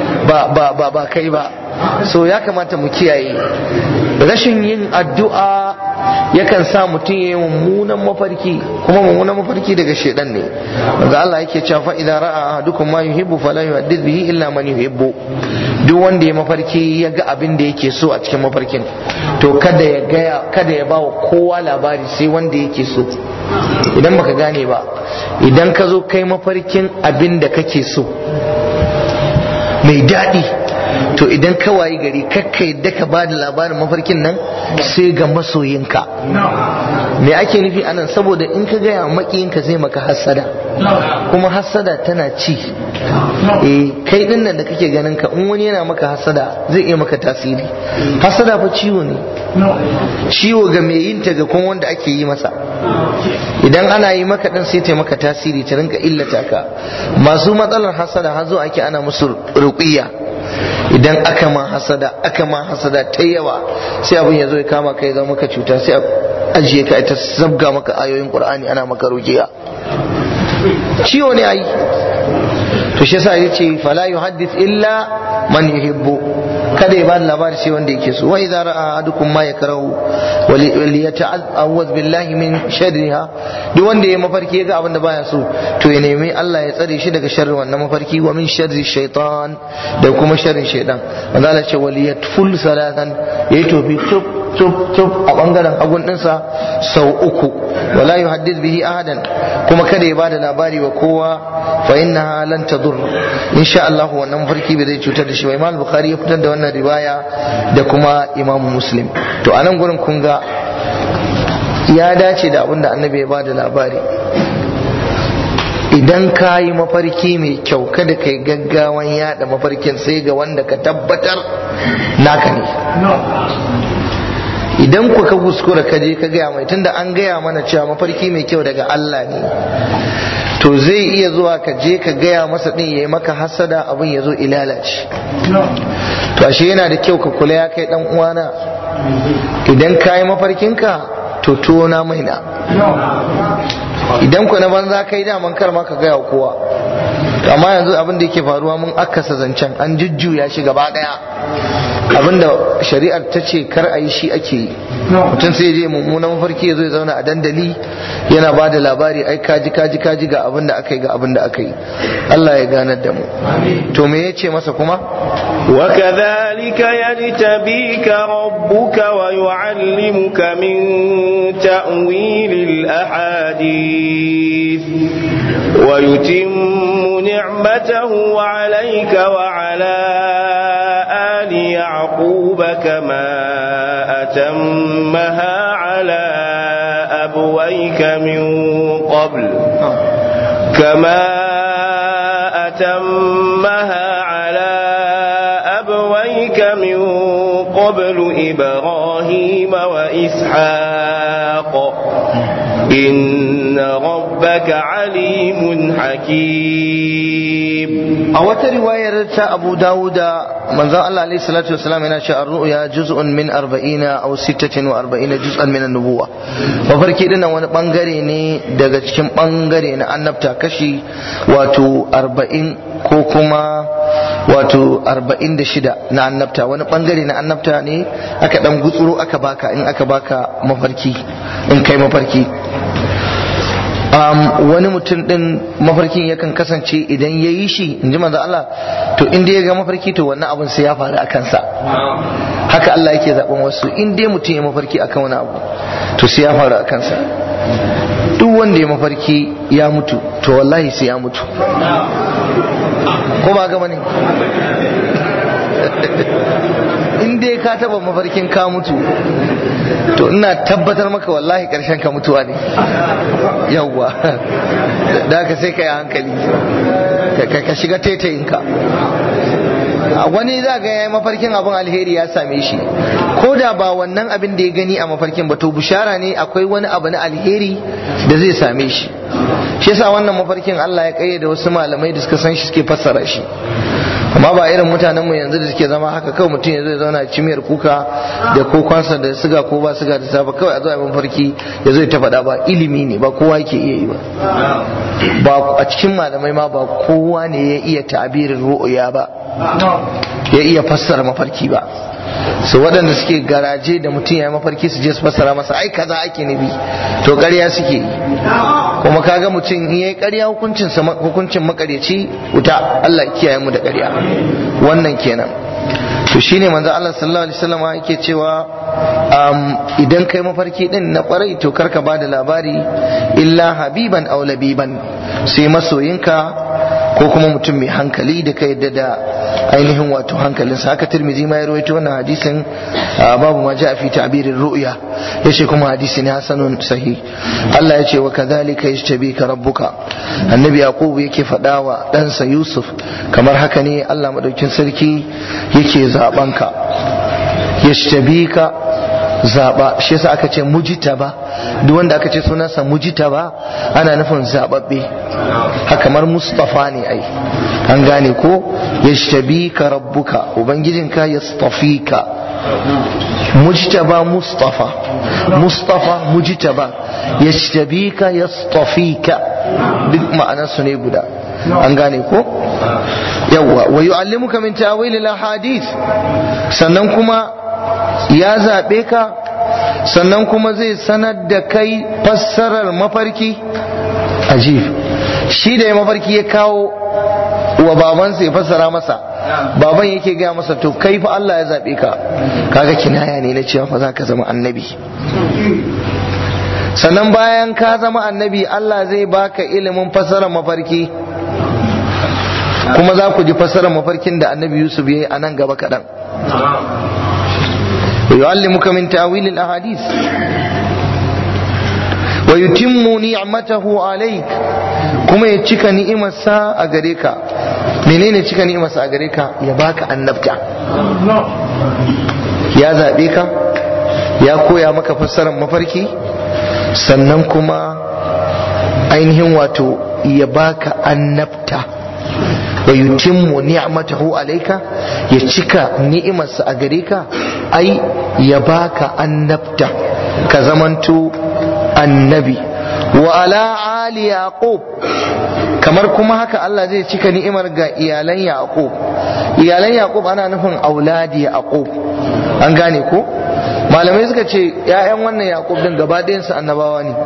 ba kai ba. So ya kamata mu kiyaye rashin yin addu'a yakan sa mutum ya yi mummunan mafarki, kuma mummunan mafarki daga shedan ne. Daga Allah yake cewa fa idan ra'a ahadukum ma yuhibbu fala yuhaddith bihi illa man yuhibbu. Duk wanda ya mafarki ya ga abin da yake so a cikin mafarkin, to kada ya bawa kowa labari sai wanda yake so. Idan baka gane ba, idan ka zo kai mafarkin abin da kake so mai daɗi, to idan ka wayi gari kakka yadda ka bada labarin mafarkin nan sai ga masoyinka. Me ake nufi anan? Saboda in ka gaya makiyinka zai maka hassada, kuma hassada tana ci. Kai din nan da kake ganin ka, in wani yana maka hassada zai iya maka tasiri. Hassada fa ciwo ne, ciwo ga mai yin ta ga kuma wanda ake yi masa. Idan ana yi maka dan sai ta maka tasiri, ta rinka illata ka. Masu matsalar hassada har zo ake ana musu ruqiyya. Idan aka ma hasada ta yawa, sai abin ya zo ya kama kai zama maka cuta, sai ajiye ka ita zabga maka ayoyin Qur'ani ana maka ruqiya. Ciwo ne ai. To shi yasa yace fala yuhaddith illa man yuhibbu, kada ya bada labari sai wanda yake so. Wa idza ra'a ahadukum ma yakrahu waliyata'awwaz billahi min sharriha. Duk wanda ya mafarki ya ga abin da baya so, to ya nemi Allah ya tsare shi daga sharrin wannan mafarki, wa min sharri shaytan, da kuma sharrin shaytan. Manzo Allah ce waliyatful salatan, yayi tofi tub a bangaren hagun dinsa sau 3. Wala yuhaddith bihi ahadan, kuma kada ya bada labari wa kowa, fa innaha lan tadur. Insha Allah wannan mafarki bai zai cutar da shi ba. Imam Bukhari ya fitar da wannan riwaya da kuma Imam Muslim. To anan gurin kun ga ya dace da abinda Annabi ya bada labari. Idan ka yi mafarki mai kyau, kada ka yi gaggawan yada mafarkin sai ga wanda ka tabbatar naka ne. Idan ku ka kuskura ka je ka gaya mai, tunda an gaya mana cewa mafarki mai kyau daga Allah ne, to zai iya zuwa ka je ka gaya masa din yayi maka hasada, abin ya zo ilalace. To ashe yana da kyau ka kula ya kai dan uwana, idan ka yi mafarkinka to tona mai na. Idan ku na banza kai daman kar ma ka gaya wa kowa. Amma yanzu abin da yake faruwa mun akasa zancen, an jujjuya shi gaba daya. Abinda shari'ar ta ce kar a yi shi ake yi. Mutum sai je mummunan mafarki ya zo ya zauna a dandali yana ba da labari, ai kaji ga abin da aka yi, ga abin da aka yi. Allah ya ganar da mu. To me yace masa kuma? Wa kadhalika yajtabika rabbuka wa yu'allimuka min ta'wilil ahadith wa yutimmu ni'matahu 'alayka wa 'ala ali ya'quba kama atammaha 'ala abwayka min qabl كما أتمها على أبويك من قبل إبراهيم وإسحاق إن ربك عليم حكيم. أو رواية أبو داود من ذا الله عليه الصلاة والسلام إن شاء الرؤيا جزء من 40 أو 46 جزءا من النبوة. mafarki dina wani bangare ne daga cikin bangare na annabta, kashi wato 40 ko kuma wato 46 na annabta. Wani bangare na annabta ne aka dan gutsuro aka baka in aka baka mafarki, in kai mafarki. Wani mutum din mafarkin yakan kasance idan ya yi shi, in ji manzo Allah, to inda ya ga mafarki to wannan abun sai ya faru a kansa. Haka Allah yake zaben wasu, in dai mutum ya mafarki akan wani abu to sai ya faru a kansa. Duk wanda ya mafarki ya mutu to wallahi sai ya mutu, ko ba gama ne? In dai ka taba mafarkin ka mutu to ina tabbatar maka wallahi karshen ka mutuwa ne. Yawwa, da haka sai ka yi hankali, ka shiga taitayinka. Wani za ga ya yi mafarkin abin alheri ya same shi, ko da ba wannan abin da ya gani a mafarkin ba, to bushara ne akwai wani abu na alheri da zai same shi. Shi yasa wannan mafarkin Allah ya kayyade wasu malamai da suka san shi suke fassara shi. amma ba irin mutanen mu yanzu da suke zama haka kawai mutum ya zai zauna ci miyar kuka da kokonsa da siga ko ba siga da safa kawai a zo a mafarki ya zo ta faɗa ba, ilimi ne ba kowa yake iya yi ba a cikin malamai ma ba kowa ne ya iya ta'abirin ru'ya ba, ya iya fassara mafarki ba. su waɗanda suke garaje da mutum ya yi mafarki su je su fassara masa ai kaza ake nabi, to ƙarya suke. kuma kaga mutum in yayi ƙarya hukuncin makaryaci wuta, Allah kiyaye mu da ƙarya. wannan kenan. to shine manzo Allah sallallahu alaihi wasallam yake cewa idan kai mafarki din na kwarai to karka bada labari illa habiban aw labiban, sai masoyinka ko kuma mutum mai hankali da ka yadda da ainihin wato hankalinsa. haka Tirmidhi ma ya rawaito wannan hadisin babu ma ja'a fi ta'birir ru'ya, yace kuma hadisi ne hasanun sahih. Allah yace wa kadhalika yashtabika rabbuka, annabi yaqub yake faɗa wa ɗansa Yusuf kamar haka ne Allah madaukin sarki yake zabanka. Yashtabika zaba, shi yasa aka ce mujtaba, duk wanda aka ce sunansa mujtaba ana nufin zababbe. haka kamar Mustafa ne ai, an gane ko? yashtabika rabbuka, ubangijinka yastafika. mujtaba Mustafa, Mustafa mujtaba, yashtabika yastafika, duk ma'anarsu ne guda, an gane ko? yawwa. wa yu'allimuka min ta'wil al-ahadith, sannan kuma ya zaɓe ka, sannan kuma zai sanar da kai fassarar mafarki. ajib, shi da ya mafarki ya kawo wa babansa ya fassara masa, baban yake gaya masa to kai fa Allah ya zaɓe ka, kaga kinaya ne na cewa fa za ka zama annabi. sannan bayan ka zama annabi Allah zai baka ilimin fassarar mafarki, kuma za ku ji fassarar mafarkin da annabi Yusuf ya yi a nan gaba kaɗan. ويعلمك من تأويل الأحاديث ويتم نعمته عليك، كما يتشك نعمة سا أغريكا. منين يتشك نعمة سا أغريكا؟ يباك النبتة، يا ذابيكا يا كويا مكا فسر مفركي، sannan kuma ainihin wato ya baka annabta. wa yutimmu ni'matahu alayka, ya cika ni'imarsa a gare ka, ai ya baka annabta ka zamanto annabi. wa ala ali yaqub, kamar kuma haka Allah zai cika ni'imar ga iyalan yaqub. iyalan yaqub ana nufin auladi yaqub, an gane ko? malamai suka ce ƴaƴan wannan yaqub din gaba ɗayan su annabawa ne.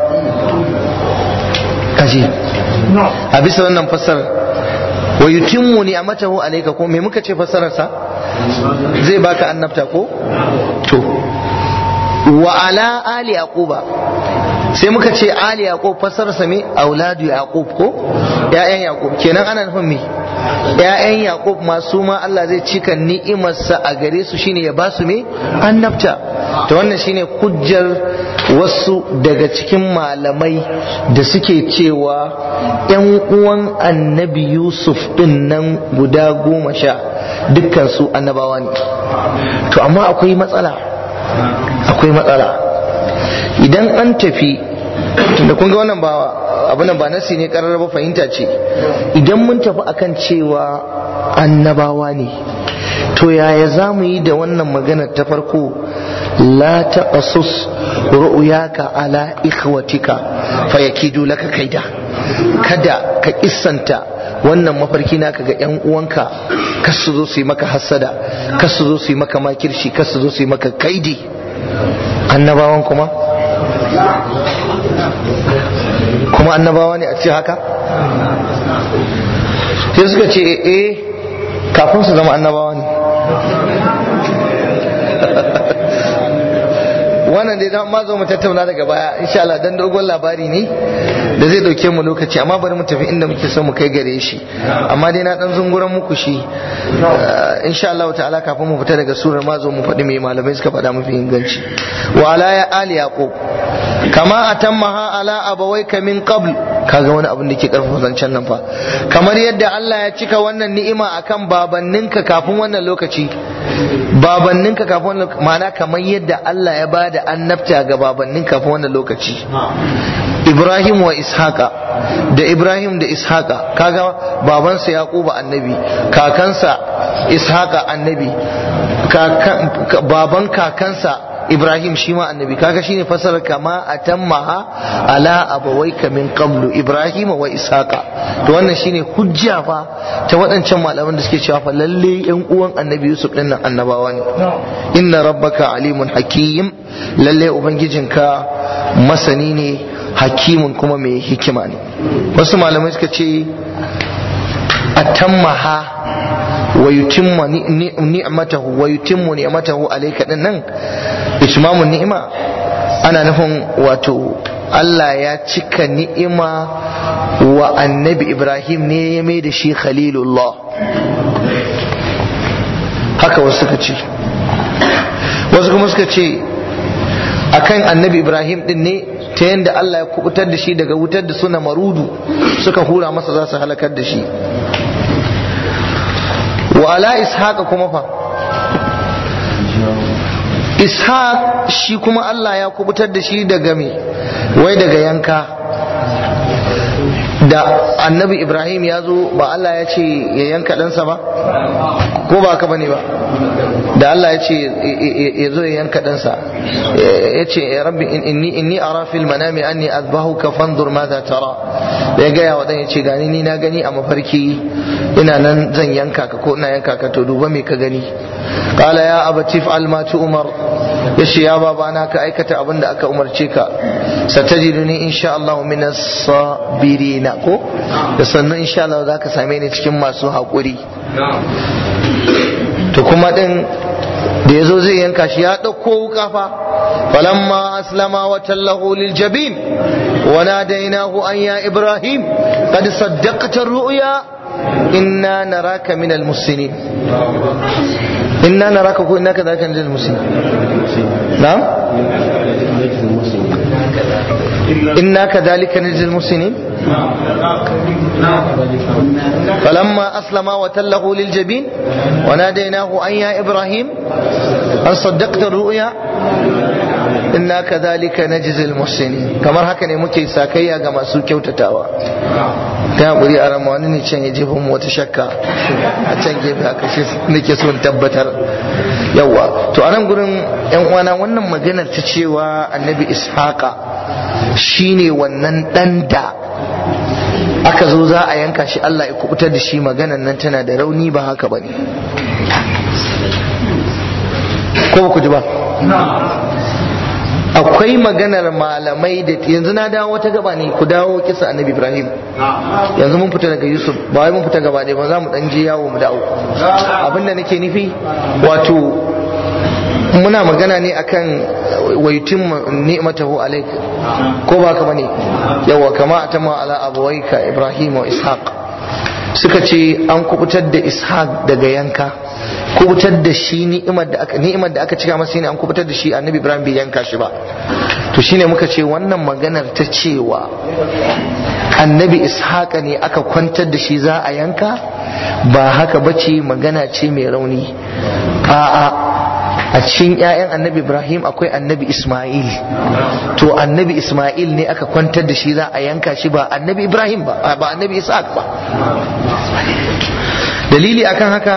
kaje a bisa wannan fassarar wa yutimmu ni'matahu alayka, ko me muka ce fassarar sa? zai baka annabta ko? to wa ala ali yaquba, sai muka ce ali yaqub fassarar sa me? auladu yaqub ko? ƴaƴan yaqub kenan, ana nufin me? ƴaƴan yaqub masu ma Allah zai cika ni'imar sa a gare su, shine ya ba su me? annabta. to wannan shine hujjar wasu daga cikin malamai da suke cewa ‘yan uwan annabi Yusuf ɗin nan guda 10 dukkan su annabawa ne. to amma akwai matsala, idan an tafi, tunda kun ga wannan ba abin nan ba nasi ne karar ba, fahimta ce. idan mun tafi akan cewa annabawa ne, to yaya za mu yi da wannan magana ta farko, la taqasus ru'yaka ala ikhwatika fayakidu laka kaida, kada ka kissanta wannan mafarki naka ga yan uwanka, kasu zo su yi maka hasada, kasu zo su yi maka makirci, kasu zo su yi maka kaidi. annabawan kuma annabawa ne a ce haka? sai suka ce kafin su zama annabawa ne. wannan dai ma zo mu tattauna daga baya insha Allah, dan dogon labari ne da zai dauke mu lokaci, amma bari mu tafi inda muke so mu kai gare shi. amma dai na dan zunguran muku shi insha Allah ta'ala, kafin mu fita daga surar ma zo mu faɗi me malamai suka faɗa mafi inganci. wa ala ya ali yaqub kama atammaha ala abawayka min qabl, kaga wani abin da ke karfafa zancen nan fa. Kamar yadda Allah ya cika wannan ni'ima akan babanninka kafin wannan lokaci, babanninka kafin wannan, ma'ana kamar yadda Allah ya bada annabta ga babannin kafin wannan lokaci. Ibrahim wa Ishaqa, da Ibrahim da Ishaqa, kaga babansa Yaquba annabi, kakansa Ishaqa annabi, baban kakansa Ibrahim shi ma annabi, kaga shine fasarar kama atammaha ala abawayka min qablu Ibrahim wa Ishaqa. To wannan shine hujja fa ta waɗancan malaman da suke cewa fa lalle yan uwan annabi Yusuf din nan annabawa ne. Inna rabbaka alimun hakim, lalle ubangijinka masani ne, hakimun kuma mai hikima ne. Wasu malamai suka ce atammaha wa yutimmu ni'matahu wa yutimmu ni'matahu alayka din nan, itmamun ni'ima ana nufin wato Allah ya cika ni'ima wa annabi Ibrahim ne ya mai da shi khalilullah, haka wasu suka ce. Wasu kuma suka ce akan annabi Ibrahim din ne, ta yadda Allah ya kubutar da shi daga wutar da suna marudu suka hura masa za su halakar da shi. Wa ala Ishaqa kuma fa, Ishaq shi kuma Allah ya kubutar da shi daga me, wai daga yanka. Da annabi Ibrahim ya zo ba Allah ya ce ya yanka ɗansa ba, ko ba haka bane ba? Da Allah ya ce ya zo ya yanka ɗansa, ya ce rabbi inni ara fil manami anni azbahuka fanzur madha tara. Ya gaya wa ɗan ya ce gani ni na gani a mafarki ina nan zan yanka ka ko ina yanka ka, to duba me ka gani. Qala ya abati fa'al ma tu'mar, yace ya babana ka aikata abin da aka umarce ka, satajiduni insha Allah minas sabirina, ko da sannan insha Allah zaka same ni cikin masu haƙuri. To kuma din da yazo zai yanka shi ya dauko wuka fa, falamma aslama wa tallahu lil jabin wa nadainahu an ya Ibrahim qad saddaqta ar-ru'ya inna naraka minal muslimin. Inna naraka ko innaka dhalika minal muslimin. Na'am, inna kadhalika najzil muslimin. فلما أسلم وتله للجبين وناديناه أن يا إبراهيم أن صدقت الرؤيا إنا كذلك نجزي المحسنين. kamar haka ne muke sakayya ga masu kyautatawa. ta buri a ramani ne can ya jefa mu wata shakka a can gefe haka shi nake so in tabbatar. Yawa, to a nan gurin yan uwana wannan maganar ta cewa annabi Ishaqa shine wannan dan da aka zo za a yanka shi Allah ya kubutar da shi, maganan nan tana da rauni, ba haka bane. Ko ba ku ji ba? Akwai maganar malamai da yanzu na dawo wata gaba ne, ku dawo kisa annabi Ibrahim. Yanzu mun fita daga Yusuf, ba wai mun fita gaba ɗaya ba, za mu dan je yawo mu dawo. Abinda nake nufi wato muna magana ne akan waitin ni'matahu alayk, ko ba ka bane? Yawa, kama atama ala abawayka Ibrahim wa Ishaq. Suka ce an kubutar da Ishaq daga yanka, kubutar da shi ni'imar da aka cika masa ne an kubutar da shi, annabi Ibrahim bai yanka shi ba. To shine muka ce wannan maganar ta cewa annabi Ishaq ne aka kwantar da shi za a yanka, ba haka bace, magana ce mai rauni. A'a, a cikin 'ya'yan annabi Ibrahim akwai annabi Ismail, to annabi Ismail ne aka kwantar da shi za a yanka shi, ba annabi Ibrahim ba annabi Ishaq ba. Dalili akan haka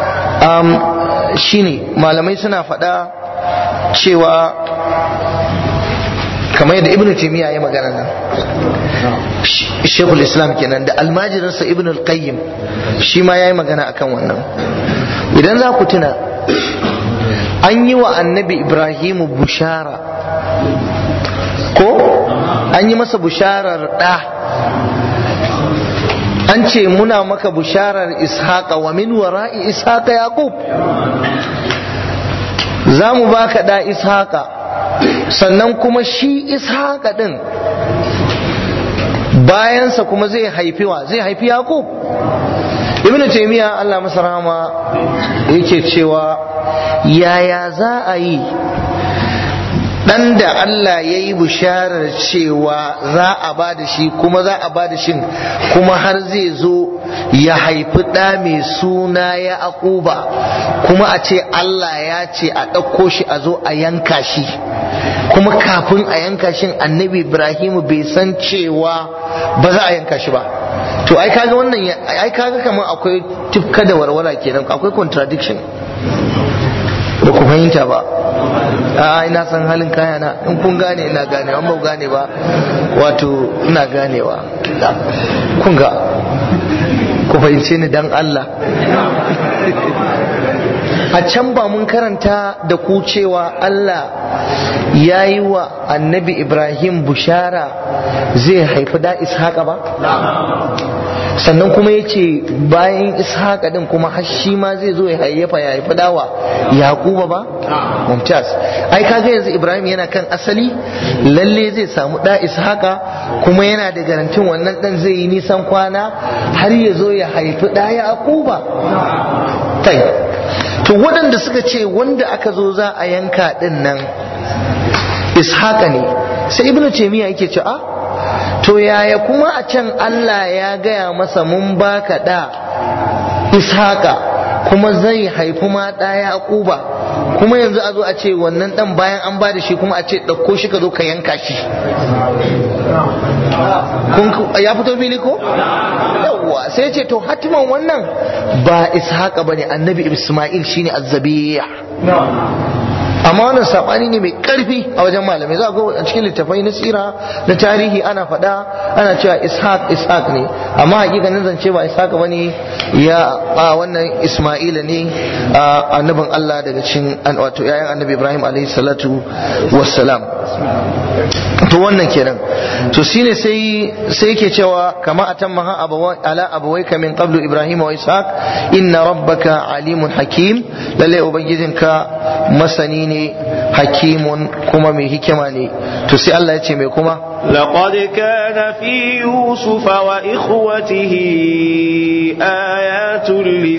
shine malamai suna faɗa cewa kamar yadda Ibn Taymiyyah ya magana nan, Sheikhul Islam kenan, da almajirinsa Ibn al-Qayyim shi ma yayi magana akan wannan. Idan za ku tuna, an yi wa annabi Ibrahimu bushara, ko an yi masa busharar ɗa, an ce muna maka busharar Ishaqa wa min wara'i Ishaqa Yaqub, za mu baka ɗa Ishaqa, sannan kuma shi Ishaqa ɗin bayansa kuma zai haifi Yaqub. Ibn Taymiyyah Allah masa rahama yake cewa yaya za a yi dan da Allah ya yi bisharar cewa za a ba da shi kuma za a ba da shi kuma har zai zo ya haifi ɗa mai suna Yaquba, kuma a ce Allah ya ce a ɗauko shi a zo a yanka shi, kuma kafin a yanka shi annabi Ibrahim bai san cewa ba za a yanka shi ba. To ai kaga wannan ai kaga kamar akwai tifka da warwara kenan, akwai contradiction. Ba ku fahimta ba? A ina san halin kayana, in kun gane ina gane, an ba gane ba wato ina ganewa. Kun ga ku fahimce ni dan Allah. A can ba mun karanta da ku cewa Allah ya yi wa annabi Ibrahim bushara zai haifi da Ishaqa ba? Sannan kuma ya ce bayan Ishaqa din kuma har shi ma zai zo ya haifi dawa Yaquba ba? Mumtaz. Ai kaga yanzu Ibrahim yana kan asali, lalle zai samu da Ishaqa, kuma yana da garantin wannan dan zai yi nisan kwana har ya zo ya haifi da Yaquba. To waɗanda suka ce wanda aka zo za a yanka ɗin nan Ishaqa ne, sai Ibn Taymiyyah yake ce a to yaya kuma a can Allah ya gaya masa mun baka da Ishaqa kuma zai haifi ma da Yaquba, kuma yanzu a zo a ce wannan dan bayan an ba da shi kuma a ce ɗauko shi ka zo ka yanka shi. Ya fito fili ko? Yawwa sai ce to hatiman wannan ba Ishaqa bane, annabi Isma'il shine az-zabih. Amma wannan sabani ne mai karfi a wajen malamai. Za ga a cikin littafai na sira na tarihi ana faɗa ana cewa Ishaq ne, amma hakikanin zance ba Ishaq bane, ya wannan Isma'ila ne annabin Allah daga cikin wato yayan annabi Ibrahim alaihi salatu wassalam. To wannan kenan. To shine sai yake cewa kama atammaha ala abawayka min qablu Ibrahim wa Ishaq inna rabbaka alimun hakim, lalle ubangijinka masani ne, hakimun kuma mai hikima ne. To sai Allah ya ce mai kuma لقد كان في يوسف وإخوته آيات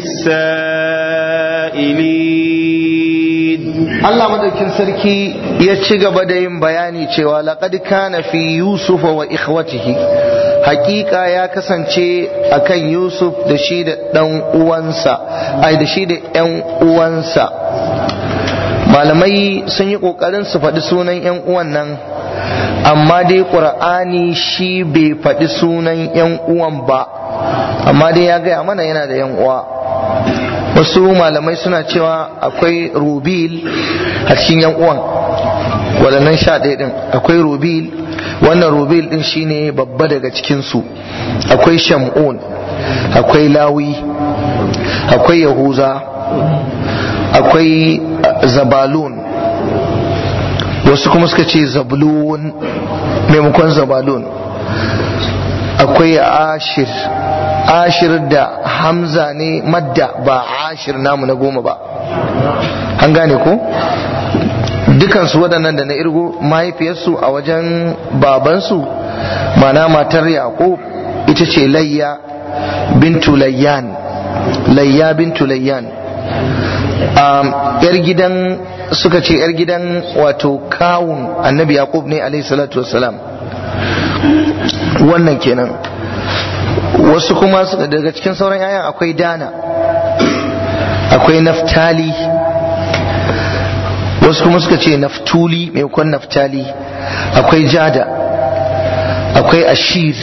للسائلين. Allah madaukin sarki ya ci gaba da yin bayani cewa laqad kana fi Yusuf wa ikhwatihi, hakika ya kasance akan Yusuf da shi da dan uwansa, da shi da ƴan uwansa. Malamai sun yi kokarin su faɗi sunan ƴan uwan nan, amma dai Qur'ani shi bai faɗi sunan ƴan uwan ba, amma dai ya gaya mana yana da ƴan uwa. Wasu malamai suna cewa akwai Rubil a cikin yan uwan waɗannan 11 din, akwai Rubil, wannan Rubil din shine babba daga cikin su. Akwai Shamun, akwai Lawi, akwai Yahuza, akwai Zabalun, wasu kuma suka ce Zablun maimakon Zabalun. Akwai Ashir da Hamza ne madda, ba Ashir namu na 10 ba. An gane ko? Dukansu waɗannan da na irgo mahaifiyarsu a wajen babansu, mana matar Yaqub ita ce Layya bintu Layyan. Yar gidan, suka ce yar gidan wato kawun annabi Yaqub ne alaihi salatu wassalam. Wannan kenan. Wasu kuma daga cikin sauran yayan akwai Dana, akwai Naftali, wasu kuma suka ce Naftuli maimakon Naftali, akwai Jada, akwai Ashir.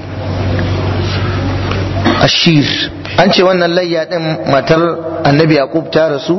An ce wannan Layya din matar annabi Yaqub ta rasu,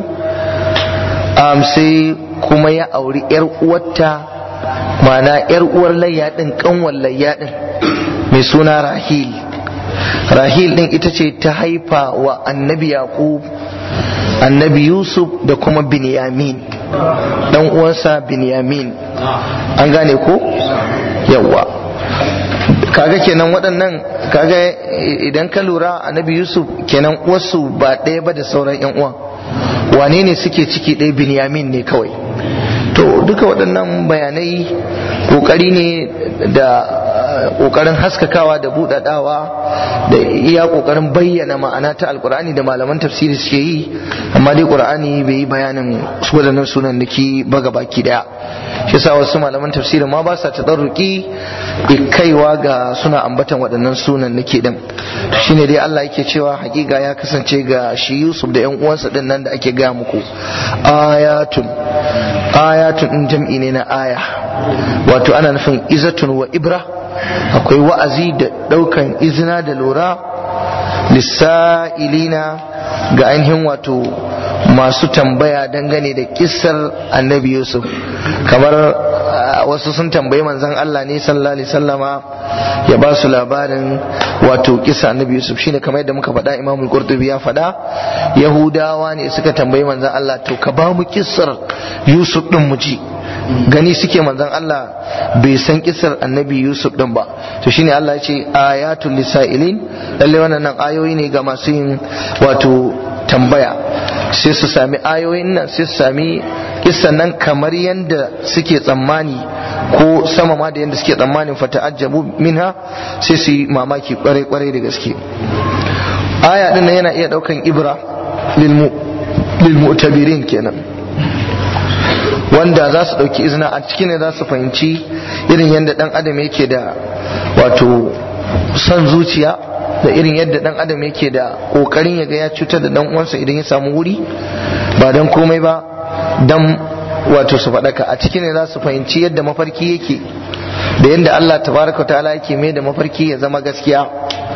sai kuma ya auri yar uwarta, ma'ana yar uwar Layya din, kanwar Layya din, mai suna Rahil din ita ce ta haifa wa annabi Yaqub annabi Yusuf da kuma Binyamin, dan uwansa Binyamin. An gane ko? Yawwa. Kaga kenan waɗannan, kaga idan ka lura annabi Yusuf kenan uwarsu ba ɗaya ba da sauran ƴan uwan. Wane ne suke ciki ɗaya? Binyamin ne kawai. To duka waɗannan bayanai ƙoƙari ne da ƙoƙarin haskakawa da buɗaɗawa da iya ƙoƙarin bayyana ma'ana ta alƙur'ani da malaman tafsiri suke yi, amma dai ƙur'ani bai yi bayanin waɗannan sunan niki ba gabaki ɗaya. shi yasa wasu malaman tafsirin ma ba sa tadarruki kaiwa ga suna ambatan waɗannan sunan nake din. Shine dai Allah yake cewa hakika ya kasance ga shi Yusuf da ƴan uwansa din nan da ake gaya muku ayatun din jam'i ne na aya, wato ana nufin izatun wa ibra, akwai wa'azi da daukan izina da lura lissa'ilina ga ainihin wato masu tambaya dangane da kissar annabi Yusuf. Kamar wasu sun tambayi manzon Allah ne sallallahu alaihi wasallama ya ba su labarin wato kissa annabi Yusuf, shine kamar yadda muka faɗa, Imam al-Qurtubi ya faɗa Yahudawa ne suka tambayi manzon Allah to ka ba mu kissar Yusuf din mu ji, gani suke manzon Allah bai san kissar annabi Yusuf din ba. To shine Allah ya ce ayatul lisailin, lalle wannan ayoyi ne ga masu yin wato tambaya, sai su sami ayoyin nan, sai su sami kissan nan kamar yadda suke tsammani ko sama ma da yadda suke tsammanin, fata'ajjabu minha, sai su yi mamaki kwarai da gaske. Aya din nan yana iya daukan ibra lil mu'tabirin kenan, wanda za su dauki izina a cikin ne za su fahimci irin yadda dan adam yake da wato son zuciya, da irin yadda dan adam yake da kokarin ya ga ya cutar da dan uwansa idan ya samu wuri, ba dan komai ba dan wato su faɗaka. A cikin ne za su fahimci yadda mafarki yake, da yadda Allah tabaraka ta'ala yake mai da mafarki ya zama gaskiya.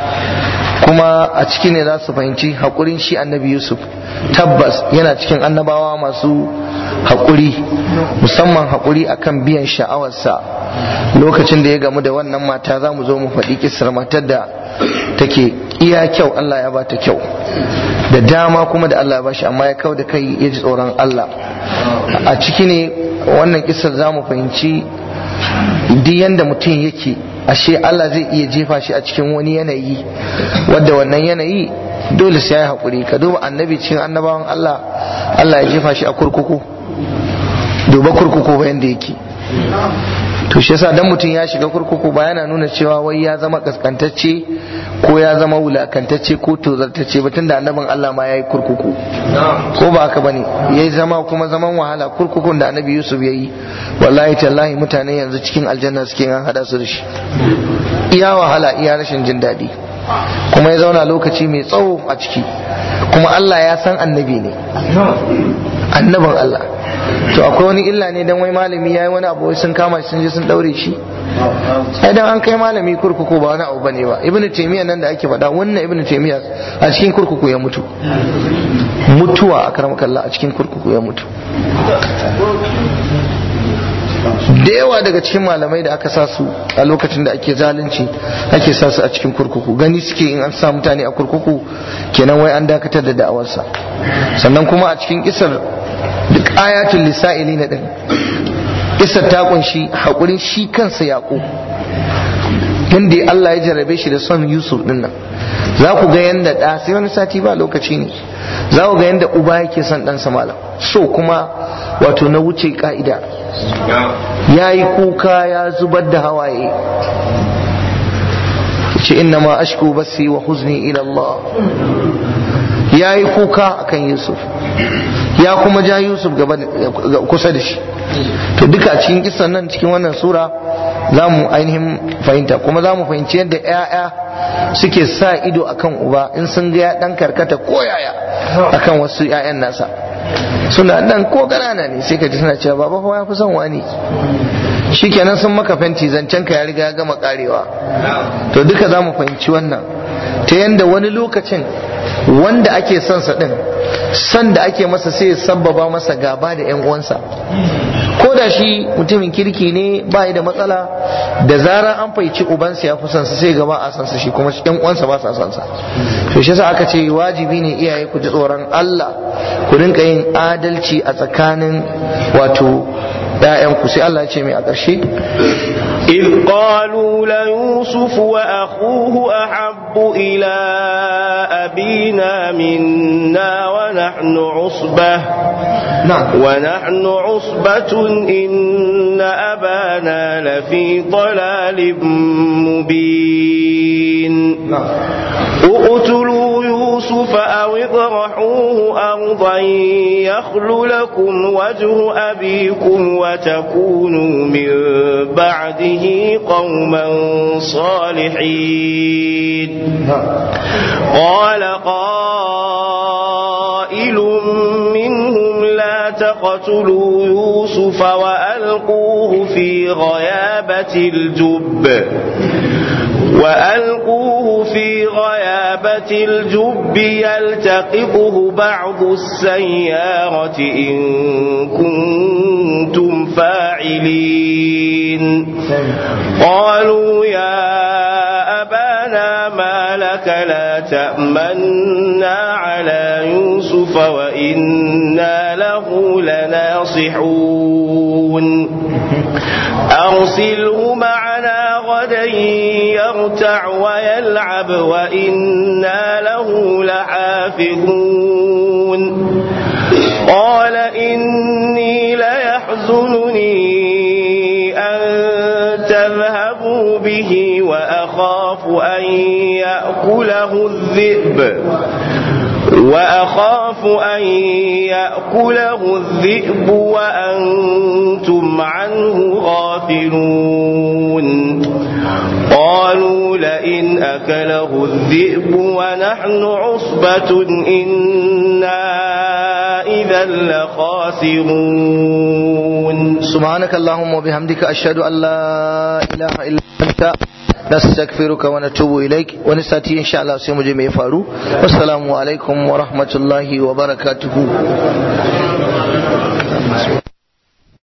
Kuma a cikin ne za su fahimci haƙurin shi annabi Yusuf, tabbas yana cikin annabawa masu haƙuri, musamman haƙuri akan biyan sha'awarsa. Lokacin da ya gamu da wannan mata, za mu zo mu faɗi kisar matar da take iya kyau, Allah ya bata kyau da dama kuma da Allah ya bashi, amma ya kau da kai ya ji tsoron Allah. A ciki ne wannan kisar za mu fahimci duk yanda mutum yake, ashe Allah zai iya jefa shi a cikin wani yanayi wadda wannan yanayi dole sai ya haƙuri. Ka duba annabi cikin annabawan Allah, Allah ya jefa shi a kurkuku, duba kurkuku ba yanda yake. To shi yasa dan mutum ya shiga kurkuku ba yana nuna cewa wai ya zama kaskantacce ko ya zama wulakantacce ko tozartacce ba, tunda annabin Allah ma yayi kurkuku, ko ba haka bane, yayi zama kuma zaman wahala. Kurkukun da annabi Yusuf yayi, wallahi tallahi mutane yanzu cikin aljanna suke an hada su da shi, iya wahala iya rashin jin daɗi, kuma ya zauna lokaci mai tsawo a ciki, kuma Allah ya san annabi ne, annabin Allah. To akwai wani illa ne dan wai malami yayi wani abu sun kama shi sun je sun daure shi? Sai dan an kai malami kurkuku ba wani abu bane ba. Ibn Taymiyyah nan da ake faɗa, wannan Ibn Taymiyyah a cikin kurkuku ya mutu, mutuwa akramakallah, a cikin kurkuku ya mutu. Da yawa daga cikin malamai da aka sa su a lokacin da ake zalunci ake sa su a cikin kurkuku, gani suke in an sa mutane a kurkuku kenan wai an dakatar da da'awarsa. Sannan kuma a cikin kisar duk ayatul lisa'ili na din, kisar ta kunshi haƙurin shi kansa Yaƙub, yanda Allah ya jarrabe shi da son Yusuf din nan. Za ku ga yanda da, sai wani sati ba lokaci ne, za ku ga yanda uba yake son ɗansa malam, so kuma wato na wuce ka'ida. Ya yi kuka, ya zubar da hawaye, ce inna ma ashku basi wa huzni ila Allah. Ya yi kuka akan Yusuf, ya kuma ja Yusuf gaba kusa da shi. To duka cikin kisan nan cikin wannan sura za mu ainihin fahimta, kuma za mu fahimci yadda 'ya'ya suke sa ido akan uba in sun ga ya dan karkata ko yaya akan wasu 'ya'yan nasa. Suna nan ko ƙanana ne sai ka ji suna cewa baba fa ya fi son wani, shikenan sun maka fenti, zancen ka ya riga ya gama karewa. To duka za mu fahimci wannan ta yanda wani lokacin wanda ake son sa din, san da ake masa sai ya sabbaba masa gaba da 'yan uwansa. Ko da shi mutumin kirki ne ba da matsala, da zarar an faici ubansa ya fi son sa sai gaba a san sa, shi kuma 'yan uwansa ba sa son sa. To shi yasa aka ce wajibi ne iyaye ku ji tsoron Allah, ku rinka yin adalci a tsakanin wato ‘ya'yanku. Sai Allah ya ce mai a ƙarshe, إذ قالوا ليوسف وأخوه أحب إلى أبينا منا ونحن عصبة إن أبانا لفي ضلال مبين اقتلوا يوسف أو اطرحوه أرضا يخل لكم وجه أبيكم وتكونوا من بعده قوما صالحين قال قائل منهم لا تقتلوا يوسف وألقوه في غيابة الجب يلتقطه بعض السيارة إن كنتم فاعلين قالوا يا أبانا ما لك لا تأمنا على يوسف وإنا له لناصحون أرسله معنا غدا يرتع ويلعب وإنا له لحافظون قال إني ليحزنني أن تذهبوا به وأخاف أن يأكله الذئب وأنتم عنه غافلون قالوا لئن أكله الذئب ونحن عصبة إنا إذا لخاسرون سبحانك اللهم وبحمدك أشهد أن لا إله إلا أنت نستغفرك ونتوب إليك ونستأتي إن شاء الله سيما جميع فارو والسلام عليكم ورحمة الله وبركاته.